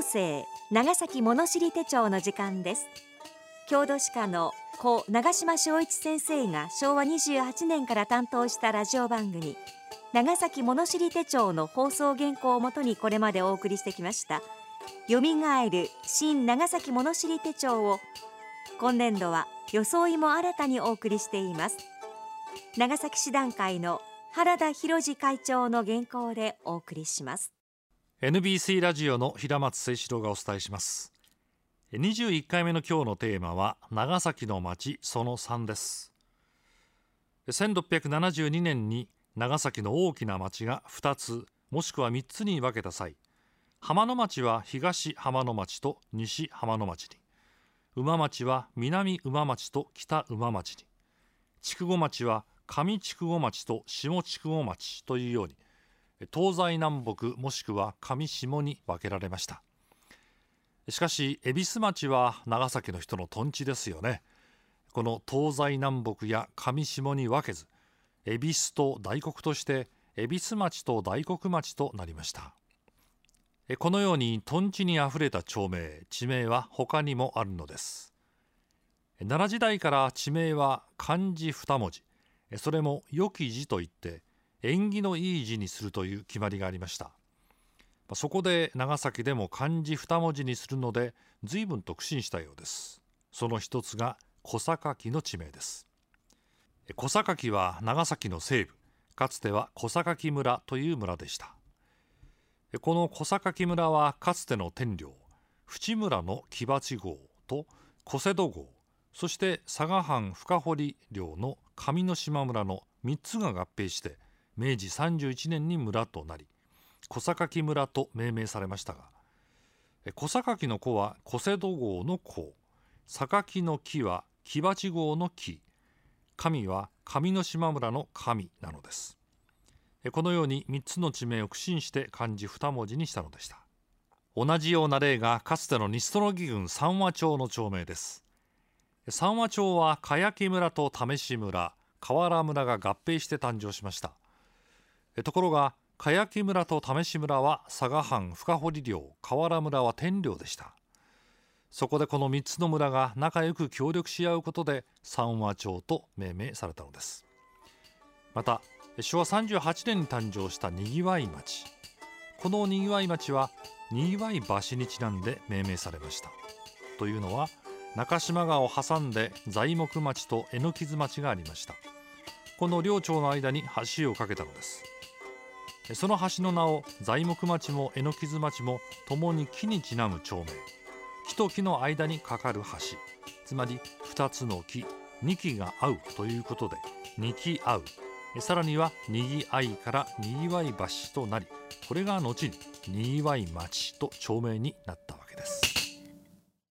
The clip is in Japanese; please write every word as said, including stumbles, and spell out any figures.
生長崎物知り手帳の時間です。郷土史家の故長島昭一先生がしょうわにじゅうはちねんから担当したラジオ番組長崎物知り手帳の放送原稿をもとにこれまでお送りしてきましたよみがえる新長崎物知り手帳を今年度は装いも新たにお送りしています。長崎市団会の原田博次会長の原稿でお送りします。 エヌビーシー ラジオの平松誠志郎がお伝えします。にじゅういっかいめの今日のテーマは長崎の町そのさんです。せんろっぴゃくななじゅうにねんに長崎の大きな町がふたつもしくはみっつに分けた際、浜野町は東浜野町と西浜野町に、宇磨町は南宇磨町と北宇磨町に、筑後町は上筑後町と下筑後町というように東西南北もしくは上下に分けられました。しかし恵比寿町は長崎の人のとんちですよね。この東西南北や上下に分けず、恵比寿と大黒として恵比寿町と大黒町となりました。このようにとんちにあふれた町名地名は他にもあるのです。奈良時代から地名は漢字二文字、それも良き字といって縁起のいい字にするという決まりがありました。そこで長崎でも漢字二文字にするので随分と苦心したようです。その一つが小榊の地名です。小榊は長崎の西部、かつては小榊村という村でした。この小榊村はかつての天領淵村の木鉢郷と小瀬戸郷、そして佐賀藩深堀領の上之島村のみっつが合併してめいじさんじゅういちねんに村となり小榊村と命名されましたが、小榊の子は小瀬戸郷の子、榊の木は木鉢郷の木、上は上之島村の上なのです。このようにみっつの地名を苦心して漢字二文字にしたのでした。同じような例がかつての西殿木郡三和町の町名です。三和町は茅木村と為志村、河原村が合併して誕生しました。ところが茅木村と為志村は佐賀藩深堀領、河原村は天領でした。そこでこのみっつの村が仲良く協力し合うことで三和町と命名されたのです。またしょわさんじゅうはちねんに誕生したにぎわい町、このにぎわい町はにぎわい橋にちなんで命名されました。というのは中島川を挟んで材木町と榎木津町がありました。この両町の間に橋を架けたのです。その橋の名を材木町も榎木津町もともに木にちなむ町名、木と木の間に架かる橋、つまりふたつの木にきが合うということでにき合う、さらにはにぎあいからにぎわい橋となり、これが後ににぎわい町と町名になったわけです。